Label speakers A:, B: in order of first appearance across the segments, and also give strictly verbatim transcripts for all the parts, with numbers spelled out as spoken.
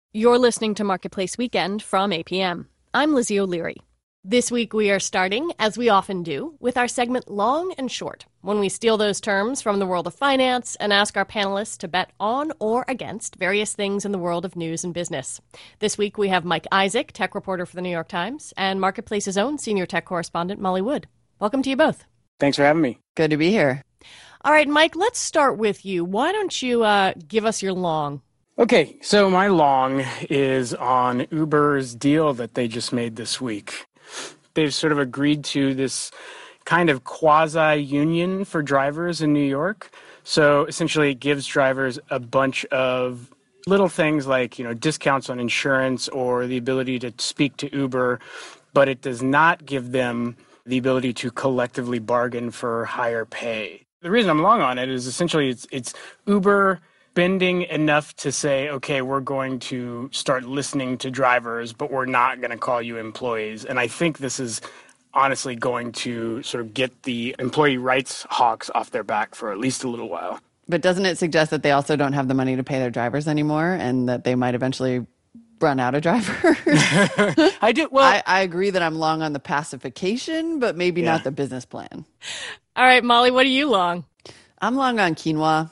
A: You're listening to Marketplace Weekend from A P M. I'm Lizzie O'Leary. This week we are starting, as we often do, with our segment Long and Short, when we steal those terms from the world of finance and ask our panelists to bet on or against various things in the world of news and business. This week we have Mike Isaac, tech reporter for the New York Times, and Marketplace's own senior tech correspondent, Molly Wood. Welcome to you both.
B: Thanks for having me.
C: Good to be here.
A: All right, Mike, let's start with you. Why don't you uh, give us your long?
B: Okay, so my long is on Uber's deal that they just made this week. They've sort of agreed to this kind of quasi-union for drivers in New York. So essentially it gives drivers a bunch of little things like, you know, discounts on insurance or the ability to speak to Uber, but it does not give them the ability to collectively bargain for higher pay. The reason I'm long on it is essentially it's, it's Uber bending enough to say, okay, we're going to start listening to drivers, but we're not going to call you employees. And I think this is honestly going to sort of get the employee rights hawks off their back for at least a little while.
C: But doesn't it suggest that they also don't have the money to pay their drivers anymore and that they might eventually run out of drivers?
B: I do. Well,
C: I, I agree that I'm long on the pacification, but maybe
B: yeah.
C: not the business plan.
A: All right, Molly, what are you long?
C: I'm long on quinoa.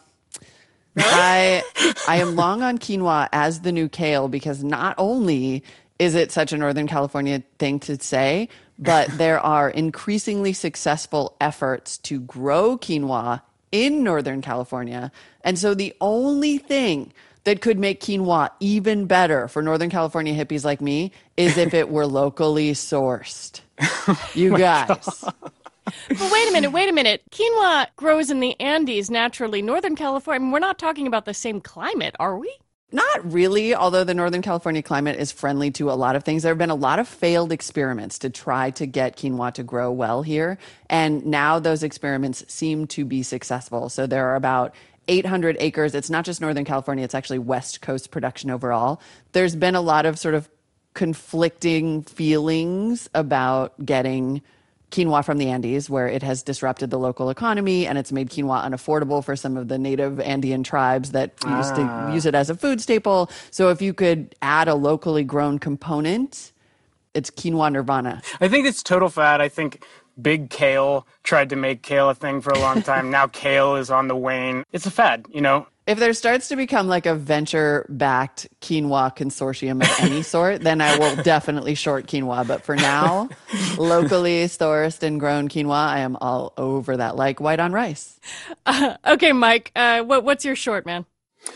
C: I I am long on quinoa as the new kale because not only is it such a Northern California thing to say, but there are increasingly successful efforts to grow quinoa in Northern California. And so the only thing that could make quinoa even better for Northern California hippies like me is if it were locally sourced. You
B: oh
C: guys.
B: God.
A: But wait a minute, wait a minute. Quinoa grows in the Andes naturally. Northern California, I mean, we're not talking about the same climate, are we?
C: Not really, although the Northern California climate is friendly to a lot of things. There have been a lot of failed experiments to try to get quinoa to grow well here. And now those experiments seem to be successful. So there are about eight hundred acres. It's not just Northern California, it's actually West Coast production overall. There's been a lot of sort of conflicting feelings about getting quinoa from the Andes, where it has disrupted the local economy and it's made quinoa unaffordable for some of the native Andean tribes that ah. used to use it as a food staple. So if you could add a locally grown component, it's quinoa nirvana.
B: I think it's total fad. I think Big Kale tried to make kale a thing for a long time. Now kale is on the wane. It's a fad, you know?
C: If there starts to become like a venture-backed quinoa consortium of any sort, then I will definitely short quinoa. But for now, locally sourced and grown quinoa, I am all over that, like white on rice.
A: Uh, okay, Mike, uh, what, what's your short, man?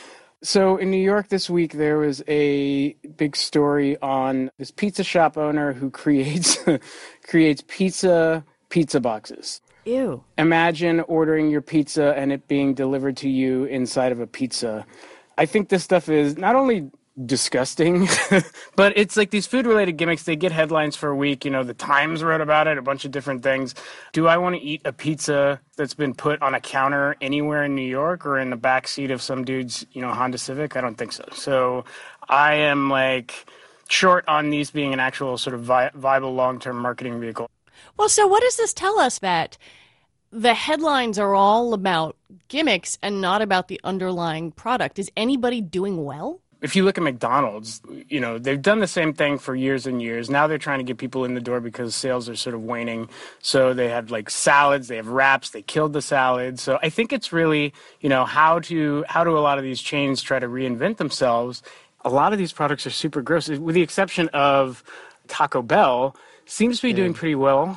B: So in New York this week, there was a big story on this pizza shop owner who creates creates pizza pizza boxes.
A: Ew.
B: Imagine ordering your pizza and it being delivered to you inside of a pizza. I think this stuff is not only disgusting, but it's like these food-related gimmicks. They get headlines for a week. You know, the Times wrote about it, a bunch of different things. Do I want to eat a pizza that's been put on a counter anywhere in New York or in the backseat of some dude's, you know, Honda Civic? I don't think so. So I am like short on these being an actual sort of vi- viable long-term marketing vehicle.
A: Well, so what does this tell us? That the headlines are all about gimmicks and not about the underlying product. Is anybody doing well?
B: If you look at McDonald's, you know, they've done the same thing for years and years. Now they're trying to get people in the door because sales are sort of waning. So they have like salads, they have wraps, they killed the salad. So I think it's really, you know, how to how do a lot of these chains try to reinvent themselves? A lot of these products are super gross, with the exception of Taco Bell. Seems to be doing pretty well.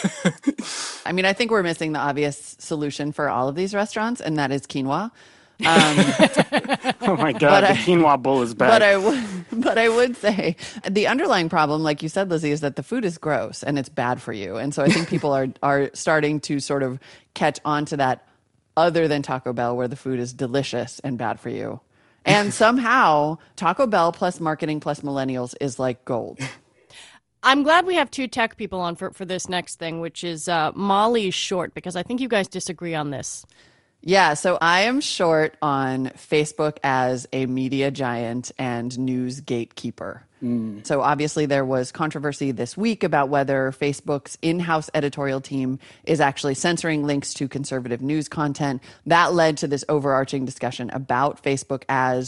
C: I mean, I think we're missing the obvious solution for all of these restaurants, and that is quinoa. Um,
B: oh my God, the I, quinoa bowl is back.
C: But I, w- but I would say the underlying problem, like you said, Lizzie, is that the food is gross and it's bad for you. And so I think people are are starting to sort of catch on to that, other than Taco Bell, where the food is delicious and bad for you. And somehow Taco Bell plus marketing plus millennials is like gold.
A: I'm glad we have two tech people on for, for this next thing, which is uh, Molly's short, because I think you guys disagree on this.
C: Yeah, so I am short on Facebook as a media giant and news gatekeeper. Mm. So obviously there was controversy this week about whether Facebook's in-house editorial team is actually censoring links to conservative news content. That led to this overarching discussion about Facebook as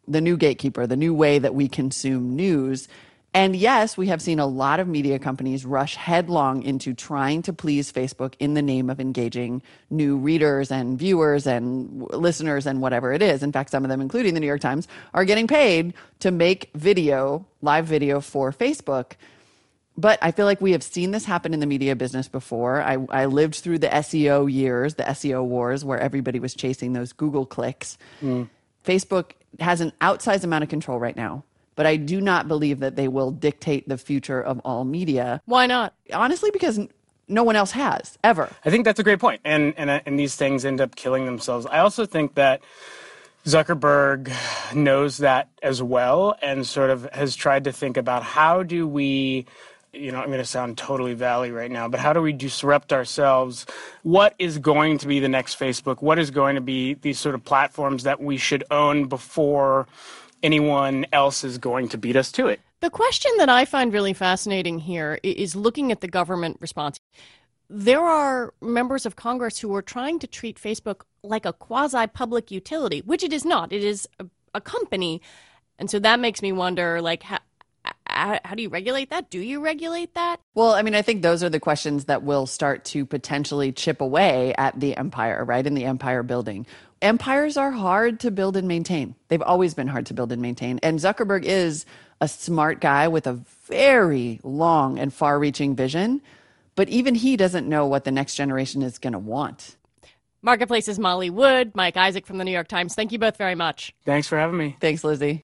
C: the new gatekeeper, the new way that we consume news. And yes, we have seen a lot of media companies rush headlong into trying to please Facebook in the name of engaging new readers and viewers and listeners and whatever it is. In fact, some of them, including the New York Times, are getting paid to make video, live video for Facebook. But I feel like we have seen this happen in the media business before. I, I lived through the S E O years, the S E O wars, where everybody was chasing those Google clicks. Mm. Facebook has an outsized amount of control right now. But I do not believe that they will dictate the future of all media.
A: Why not?
C: Honestly, because no one else has, ever.
B: I think that's a great point. And, and, and these things end up killing themselves. I also think that Zuckerberg knows that as well and sort of has tried to think about how do we, you know, I'm going to sound totally Valley right now, but how do we disrupt ourselves? What is going to be the next Facebook? What is going to be these sort of platforms that we should own before anyone else is going to beat us to it?
A: The question that I find really fascinating here is looking at the government response. There are members of Congress who are trying to treat Facebook like a quasi-public utility, which it is not. It is a, a company. And so that makes me wonder, like, how, how, how do you regulate that? Do you regulate that?
C: Well, I mean, I think those are the questions that will start to potentially chip away at the empire, right, in the empire building. Empires are hard to build and maintain. They've always been hard to build and maintain. And Zuckerberg is a smart guy with a very long and far-reaching vision. But even he doesn't know what the next generation is going to want.
A: Marketplace's Molly Wood, Mike Isaac from the New York Times. Thank you both very much.
B: Thanks for having me.
C: Thanks, Lizzie.